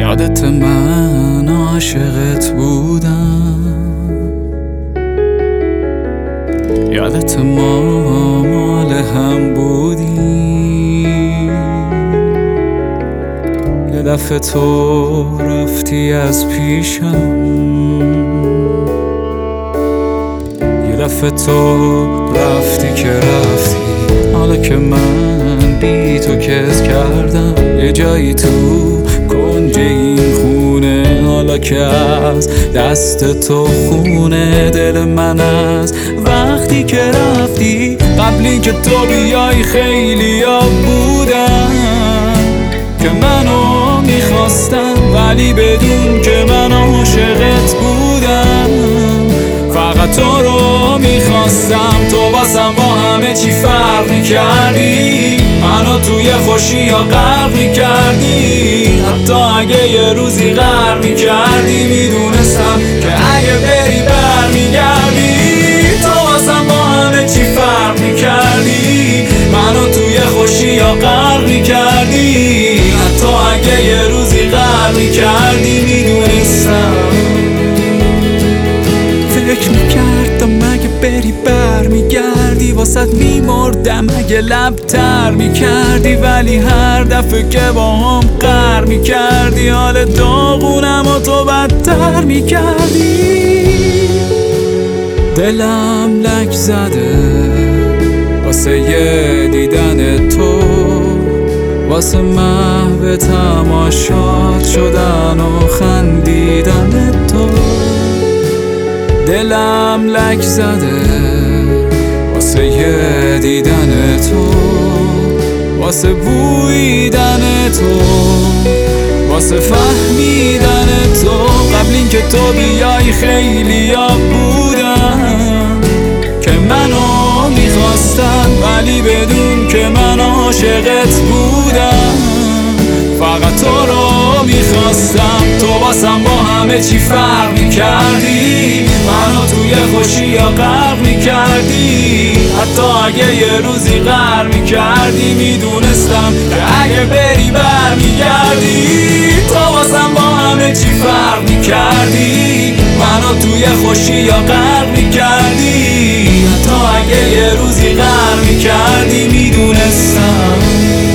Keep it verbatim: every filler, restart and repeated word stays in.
یادت من عاشقت بودم، یادت ما مال هم بودیم. یه دفعه تو رفتی از پیشم، یه دفعه تو رفتی که رفتی. حالا که من بی تو کس کردم، یه جایی تو کنج این خونه. حالا که از دست تو خونه دل من است. وقتی که رفتی قبلی که تو بیای خیلی ها بودن که منو میخواستن، ولی بدون که من عاشقت بودم. فقط تو رو میخواستم، تو واسم با همه چی فرق میکردی. منو توی خوشی یا غرق میکردی، حتی اگه یه روزی غرق میکردی. میدونستم که اگه بری بر میگردی. تو واسم با همه چی فرق میکردی، منو توی خوشی یا غرق میکردی، حتی اگه یه روزی غرق میکردی. میدونستم فکر میکردم اگه بری بر میگردی، واسد میمردم اگه لبتر میکردی. ولی هر دفعه که با هم قهر میکردی، حال داغونم و تو بدتر میکردی. دلم لک زده واسه یه دیدن تو، واسه محو تماشات شدن و خندیدن تو. دلم لک زده واسه یه دیدن تو، واسه بویدن تو، واسه فهمیدن تو. قبل این که تو بیای خیلی ها بودن که منو میخواستن، ولی بدون که من عاشقت بودم. فقط تو رو میخواستم، تو واسم با همه چی فرق میکردی. منو توی خوشی یا غرق میکردی، حتی اگه یه روزی غرق میکردی. میدونستم که اگه بری بر میگردی. تو واسم با همه چی فرق میکردی، منو توی خوشی یا غرق میکردی، حتی اگه یه روزی غرق میکردی. میدونستم